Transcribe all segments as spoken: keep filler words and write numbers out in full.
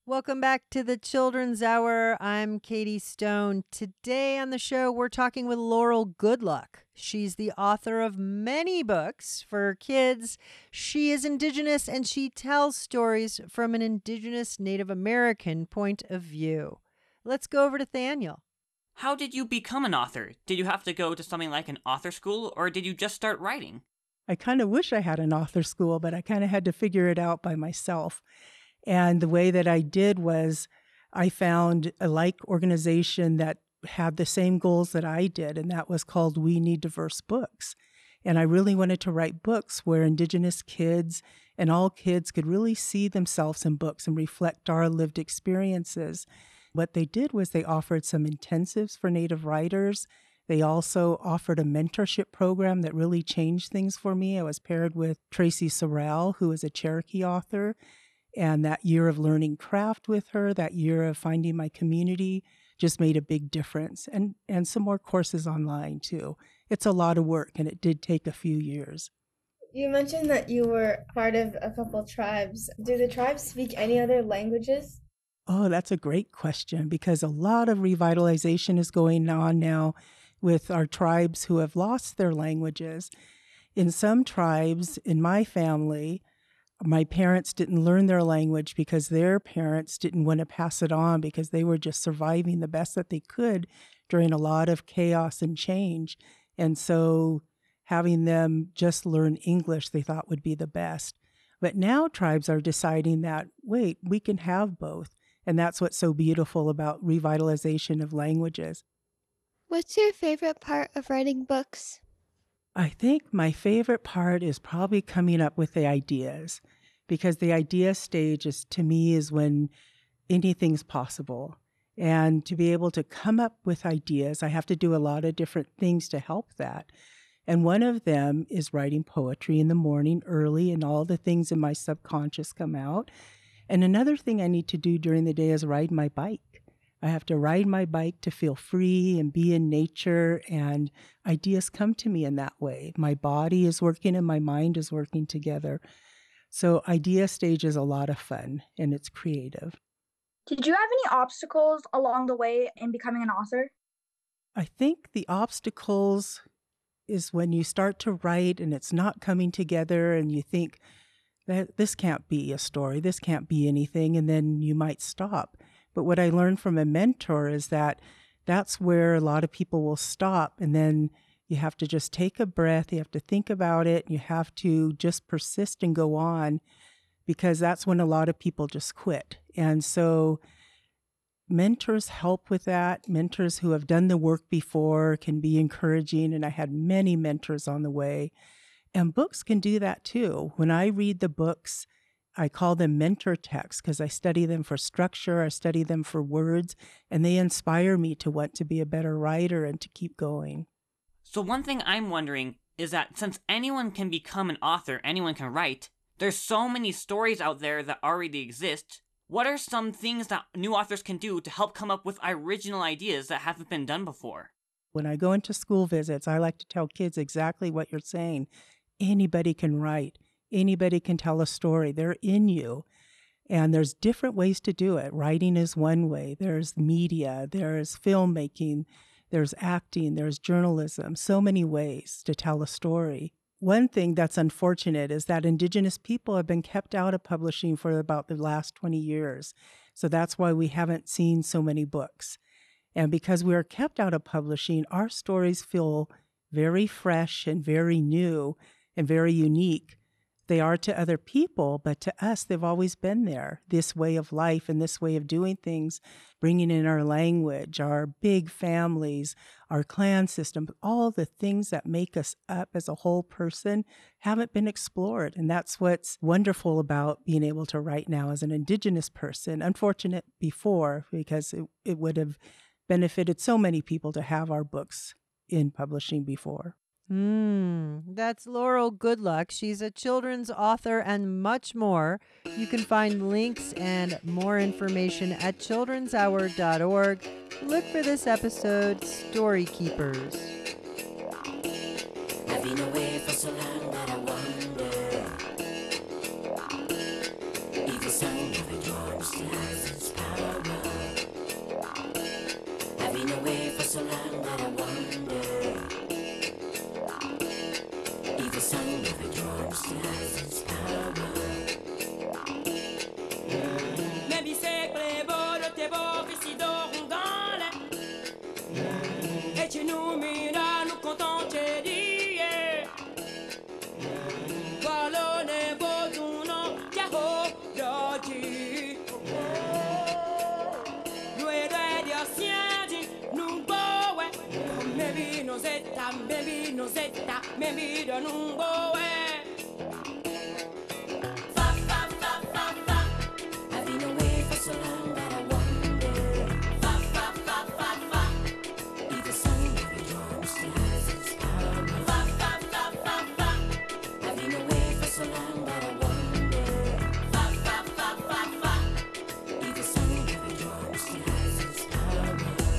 Welcome back to the Children's Hour. I'm Katie Stone. Today on the show, we're talking with Laurel Goodluck. She's the author of many books for kids. She is Indigenous and she tells stories from an Indigenous Native American point of view. Let's go over to Thaniel. How did you become an author? Did you have to go to something like an author school, or did you just start writing? I kind of wish I had an author school, but I kind of had to figure it out by myself. And the way that I did was I found a like organization that had the same goals that I did, and that was called We Need Diverse Books. And I really wanted to write books where Indigenous kids and all kids could really see themselves in books and reflect our lived experiences. What they did was they offered some intensives for Native writers. They also offered a mentorship program that really changed things for me. I was paired with Tracy Sorrell, who is a Cherokee author. And that year of learning craft with her, that year of finding my community just made a big difference. And, and some more courses online too. It's a lot of work and it did take a few years. You mentioned that you were part of a couple tribes. Do the tribes speak any other languages? Oh, that's a great question because a lot of revitalization is going on now with our tribes who have lost their languages. In some tribes, in my family, my parents didn't learn their language because their parents didn't want to pass it on because they were just surviving the best that they could during a lot of chaos and change. And so having them just learn English, they thought would be the best. But now tribes are deciding that, wait, we can have both. And that's what's so beautiful about revitalization of languages. What's your favorite part of writing books? I think my favorite part is probably coming up with the ideas, because the idea stage is, to me, is when anything's possible. And to be able to come up with ideas, I have to do a lot of different things to help that. And one of them is writing poetry in the morning early, and all the things in my subconscious come out. And another thing I need to do during the day is ride my bike. I have to ride my bike to feel free and be in nature, and ideas come to me in that way. My body is working and my mind is working together. So idea stage is a lot of fun, and it's creative. Did you have any obstacles along the way in becoming an author? I think the obstacles is when you start to write and it's not coming together and you think that this can't be a story, this can't be anything, and then you might stop. But what I learned from a mentor is that that's where a lot of people will stop, and then you have to just take a breath, you have to think about it, you have to just persist and go on, because that's when a lot of people just quit. And so mentors help with that. Mentors who have done the work before can be encouraging, and I had many mentors on the way. And books can do that too. When I read the books, I call them mentor texts because I study them for structure, I study them for words, and they inspire me to want to be a better writer and to keep going. So one thing I'm wondering is that since anyone can become an author, anyone can write, there's so many stories out there that already exist. What are some things that new authors can do to help come up with original ideas that haven't been done before? When I go into school visits, I like to tell kids exactly what you're saying. Anybody can write. Anybody can tell a story. They're in you. And there's different ways to do it. Writing is one way. There's media. There's filmmaking. There's acting. There's journalism. So many ways to tell a story. One thing that's unfortunate is that Indigenous people have been kept out of publishing for about the last twenty years. So that's why we haven't seen so many books. And because we are kept out of publishing, our stories feel very fresh and very new and very unique. They are to other people, but to us, they've always been there. This way of life and this way of doing things, bringing in our language, our big families, our clan system, all the things that make us up as a whole person haven't been explored. And that's what's wonderful about being able to write now as an Indigenous person. Unfortunate before, because it, it would have benefited so many people to have our books in publishing before. Mm, that's Laurel Goodluck. She's a children's author and much more. You can find links and more information at children's hour dot org. Look for this episode, Story Keepers. I've been away for so long that I wonder if the sun never dawns to life. zetta, maybe don't go away. Fa, fa, fa, fa, fa. I've been away for so long that I wonder. Fa, fa, fa, fa, fa. If the sun never drops, still has its power. Fa, fa, fa, fa, fa. I've been away for so long that I wonder. Fa, fa, fa, fa, fa. If the sun never drops, still has its power.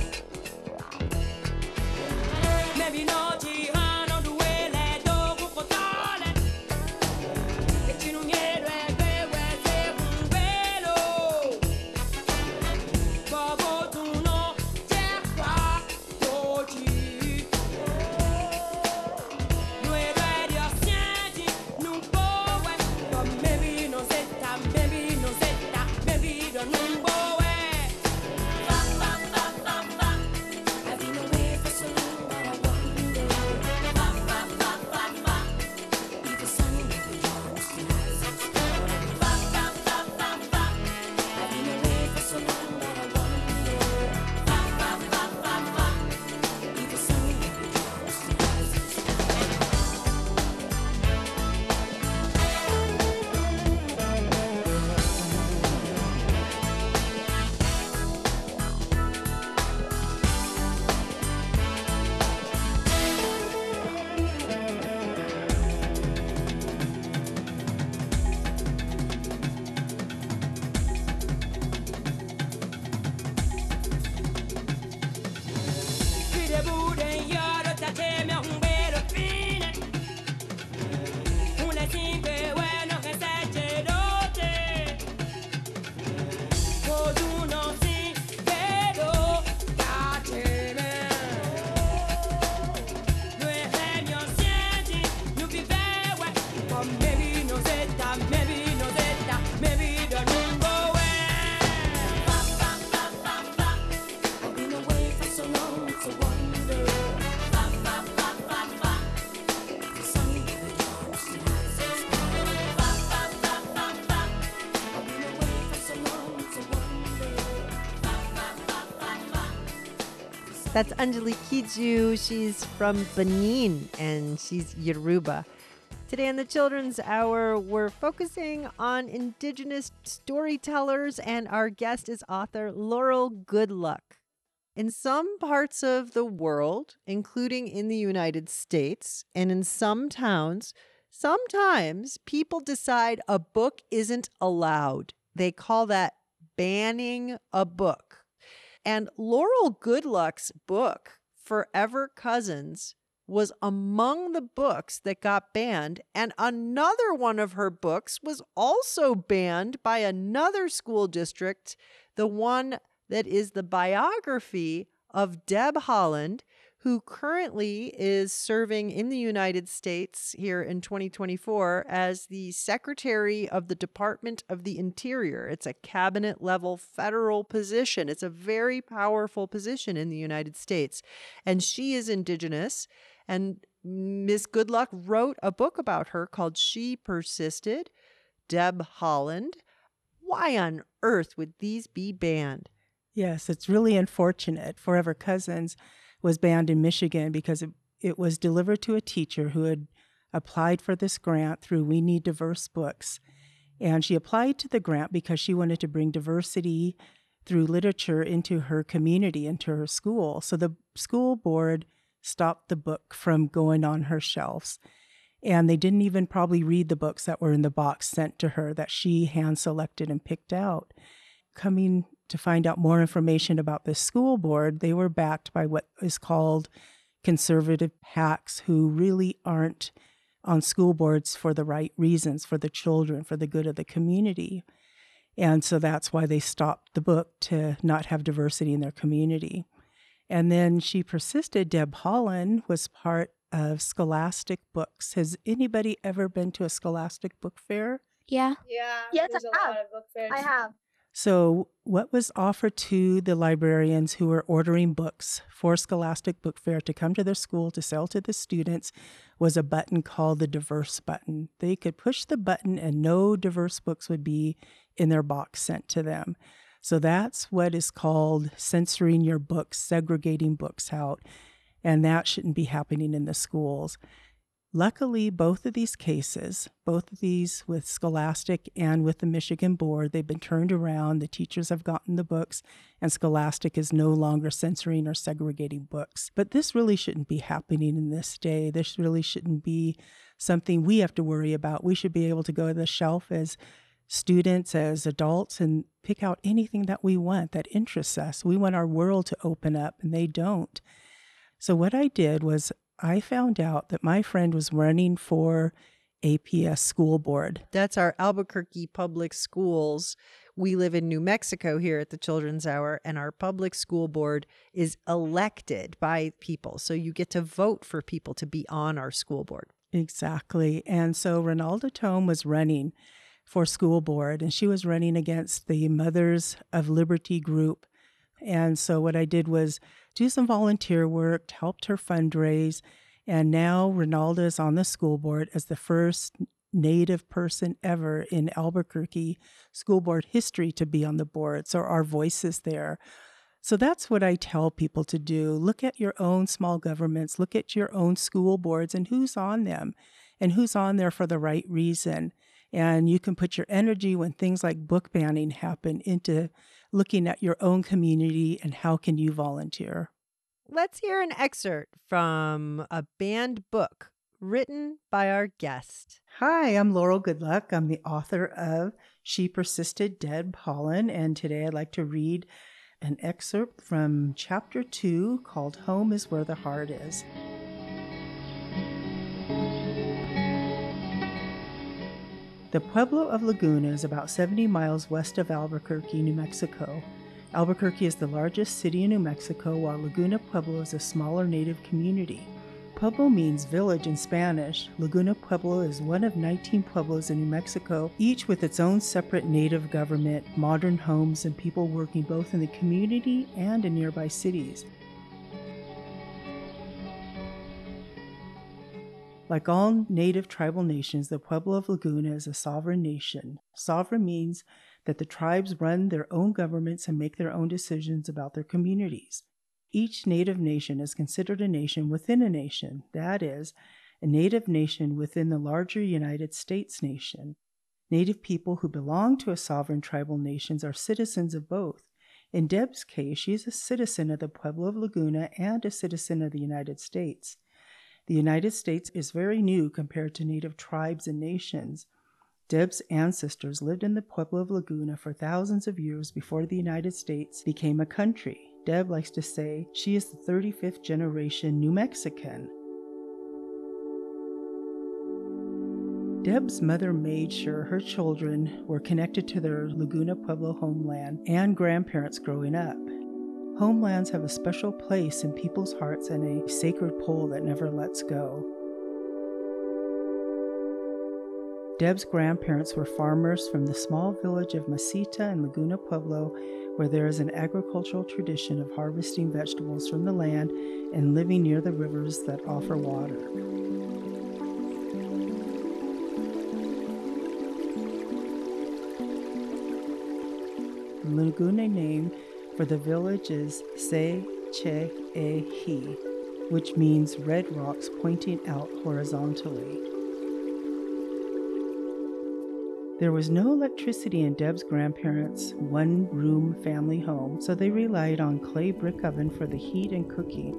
Maybe not. That's Anjali Kiju. She's from Benin, and she's Yoruba. Today on the Children's Hour, we're focusing on Indigenous storytellers, and our guest is author Laurel Goodluck. In some parts of the world, including in the United States, and in some towns, sometimes people decide a book isn't allowed. They call that banning a book. And Laurel Goodluck's book, Forever Cousins, was among the books that got banned. And another one of her books was also banned by another school district, the one that is the biography of Deb Haaland, who currently is serving in the United States here in twenty twenty-four as the Secretary of the Department of the Interior. It's a cabinet-level federal position. It's a very powerful position in the United States. And she is Indigenous, and Miss Goodluck wrote a book about her called She Persisted, Deb Haaland. Why on earth would these be banned? Yes, it's really unfortunate. Forever Cousins was banned in Michigan because it, it was delivered to a teacher who had applied for this grant through We Need Diverse Books. And she applied to the grant because she wanted to bring diversity through literature into her community, into her school. So the school board stopped the book from going on her shelves. And they didn't even probably read the books that were in the box sent to her that she hand-selected and picked out. Coming to find out more information about the school board, they were backed by what is called conservative PACs who really aren't on school boards for the right reasons, for the children, for the good of the community. And so that's why they stopped the book, to not have diversity in their community. And then She Persisted, Deb Haaland, was part of Scholastic Books. Has anybody ever been to a Scholastic book fair? Yeah. Yeah, Yes, there's I a have. lot of book fairs. I have. So what was offered to the librarians who were ordering books for Scholastic Book Fair to come to their school to sell to the students was a button called the diverse button. They could push the button and no diverse books would be in their box sent to them. So that's what is called censoring your books, segregating books out. and that shouldn't be happening in the schools. Luckily, both of these cases, both of these with Scholastic and with the Michigan Board, they've been turned around. The teachers have gotten the books, and Scholastic is no longer censoring or segregating books. But this really shouldn't be happening in this day. This really shouldn't be something we have to worry about. We should be able to go to the shelf as students, as adults, and pick out anything that we want that interests us. We want our world to open up, and they don't. So what I did was I found out that my friend was running for A P S school board. That's our Albuquerque Public Schools. We live in New Mexico here at the Children's Hour, and our public school board is elected by people. So you get to vote for people to be on our school board. Exactly. And so Ronalda Tome was running for school board, and she was running against the Mothers of Liberty group. And so what I did was do some volunteer work, helped her fundraise, and now Ronalda is on the school board as the first Native person ever in Albuquerque school board history to be on the board. So our voice is there. So that's what I tell people to do. Look at your own small governments, look at your own school boards and who's on them and who's on there for the right reason. And you can put your energy when things like book banning happen into looking at your own community and how can you volunteer. Let's hear an excerpt from a banned book written by our guest. Hi, I'm Laurel Goodluck. I'm the author of She Persisted, Deb Holland, and today I'd like to read an excerpt from chapter two called Home is Where the Heart Is. The Pueblo of Laguna is about seventy miles west of Albuquerque, New Mexico. Albuquerque is the largest city in New Mexico, while Laguna Pueblo is a smaller native community. Pueblo means village in Spanish. Laguna Pueblo is one of nineteen pueblos in New Mexico, each with its own separate native government, modern homes, and people working both in the community and in nearby cities. Like all native tribal nations, the Pueblo of Laguna is a sovereign nation. Sovereign means that the tribes run their own governments and make their own decisions about their communities. Each native nation is considered a nation within a nation, that is, a native nation within the larger United States nation. Native people who belong to a sovereign tribal nation are citizens of both. In Deb's case, she is a citizen of the Pueblo of Laguna and a citizen of the United States. The United States is very new compared to native tribes and nations. Deb's ancestors lived in the Pueblo of Laguna for thousands of years before the United States became a country. Deb likes to say she is the thirty-fifth generation New Mexican. Deb's mother made sure her children were connected to their Laguna Pueblo homeland and grandparents growing up. Homelands have a special place in people's hearts and a sacred pull that never lets go. Deb's grandparents were farmers from the small village of Masita in Laguna Pueblo, where there is an agricultural tradition of harvesting vegetables from the land and living near the rivers that offer water. The Laguna name for the village is Se Che E Hi, which means red rocks pointing out horizontally. There was no electricity in Deb's grandparents' one-room family home, so they relied on clay brick oven for the heat and cooking.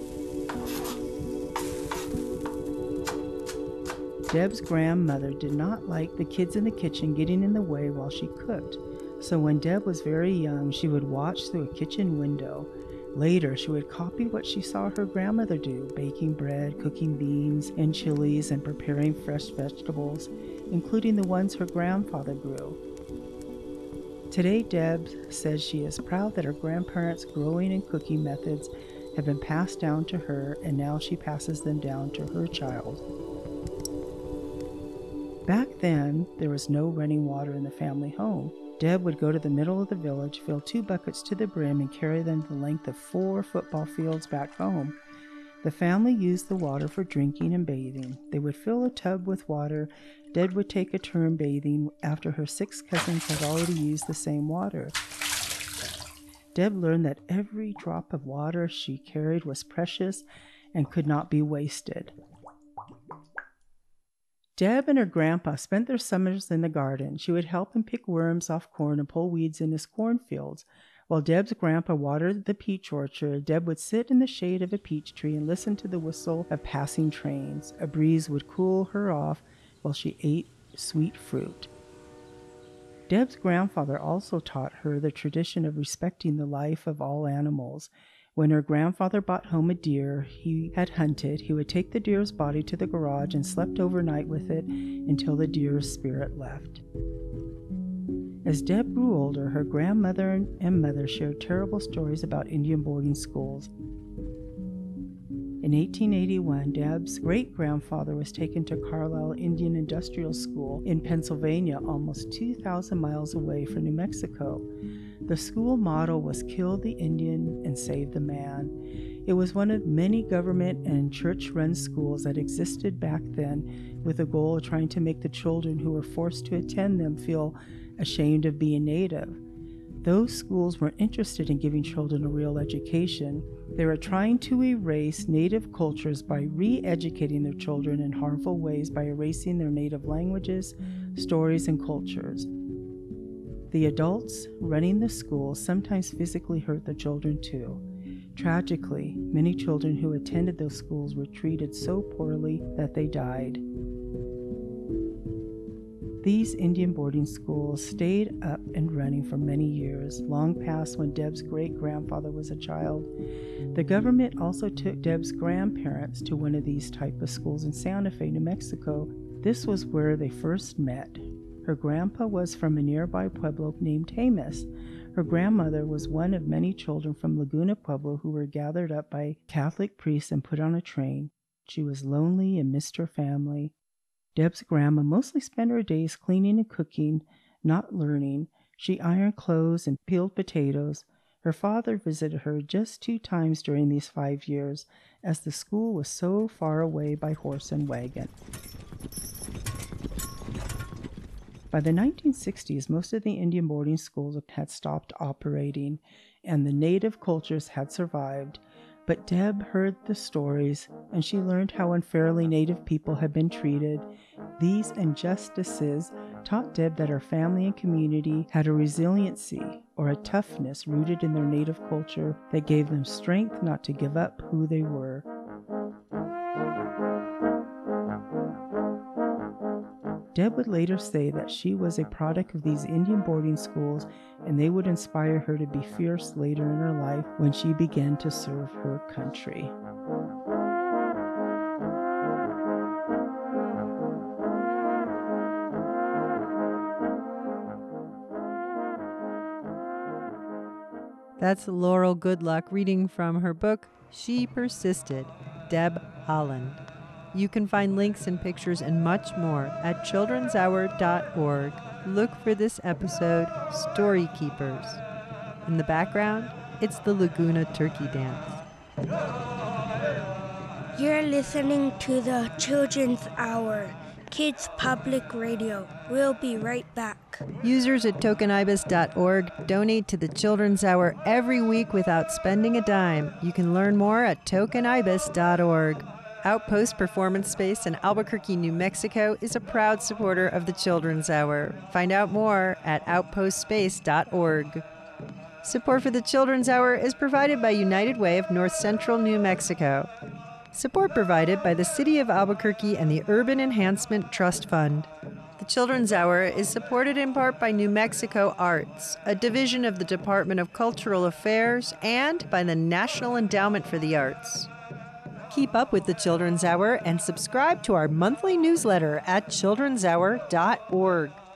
Deb's grandmother did not like the kids in the kitchen getting in the way while she cooked. So when Deb was very young, she would watch through a kitchen window. Later, she would copy what she saw her grandmother do, baking bread, cooking beans and chilies, and preparing fresh vegetables, including the ones her grandfather grew. Today, Deb says she is proud that her grandparents' growing and cooking methods have been passed down to her, and now she passes them down to her child. Back then, there was no running water in the family home. Deb would go to the middle of the village, fill two buckets to the brim, and carry them the length of four football fields back home. The family used the water for drinking and bathing. They would fill a tub with water. Deb would take a turn bathing after her six cousins had already used the same water. Deb learned that every drop of water she carried was precious and could not be wasted. Deb and her grandpa spent their summers in the garden. She would help him pick worms off corn and pull weeds in his cornfields. While Deb's grandpa watered the peach orchard, Deb would sit in the shade of a peach tree and listen to the whistle of passing trains. A breeze would cool her off while she ate sweet fruit. Deb's grandfather also taught her the tradition of respecting the life of all animals. When her grandfather brought home a deer he had hunted, he would take the deer's body to the garage and slept overnight with it until the deer's spirit left. As Deb grew older, her grandmother and mother shared terrible stories about Indian boarding schools. In eighteen eighty-one, Deb's great-grandfather was taken to Carlisle Indian Industrial School in Pennsylvania, almost two thousand miles away from New Mexico. The school motto was "Kill the Indian and Save the Man." It was one of many government and church-run schools that existed back then, with the goal of trying to make the children who were forced to attend them feel ashamed of being Native. Those schools weren't interested in giving children a real education. They were trying to erase Native cultures by re-educating their children in harmful ways by erasing their Native languages, stories, and cultures. The adults running the schools sometimes physically hurt the children too. Tragically, many children who attended those schools were treated so poorly that they died. These Indian boarding schools stayed up and running for many years, long past when Deb's great-grandfather was a child. The government also took Deb's grandparents to one of these type of schools in Santa Fe, New Mexico. This was where they first met. Her grandpa was from a nearby pueblo named Jemez. Her grandmother was one of many children from Laguna Pueblo who were gathered up by Catholic priests and put on a train. She was lonely and missed her family. Deb's grandma mostly spent her days cleaning and cooking, not learning. She ironed clothes and peeled potatoes. Her father visited her just two times during these five years, as the school was so far away by horse and wagon. By the nineteen sixties, most of the Indian boarding schools had stopped operating, and the Native cultures had survived. But Deb heard the stories, and she learned how unfairly Native people had been treated. These injustices taught Deb that her family and community had a resiliency or a toughness rooted in their Native culture that gave them strength not to give up who they were. Deb would later say that she was a product of these Indian boarding schools, and they would inspire her to be fierce later in her life when she began to serve her country. That's Laurel Goodluck reading from her book, She Persisted, Deb Haaland. You can find links and pictures and much more at children's hour dot org. Look for this episode, Story Keepers. In the background, it's the Laguna Turkey Dance. You're listening to the Children's Hour, Kids Public Radio. We'll be right back. Users at token ibis dot org donate to the Children's Hour every week without spending a dime. You can learn more at token ibis dot org. Outpost Performance Space in Albuquerque, New Mexico is a proud supporter of the Children's Hour. Find out more at outpost space dot org. Support for the Children's Hour is provided by United Way of North Central New Mexico. Support provided by the City of Albuquerque and the Urban Enhancement Trust Fund. The Children's Hour is supported in part by New Mexico Arts, a division of the Department of Cultural Affairs, and by the National Endowment for the Arts. Keep up with the Children's Hour and subscribe to our monthly newsletter at children's hour dot org.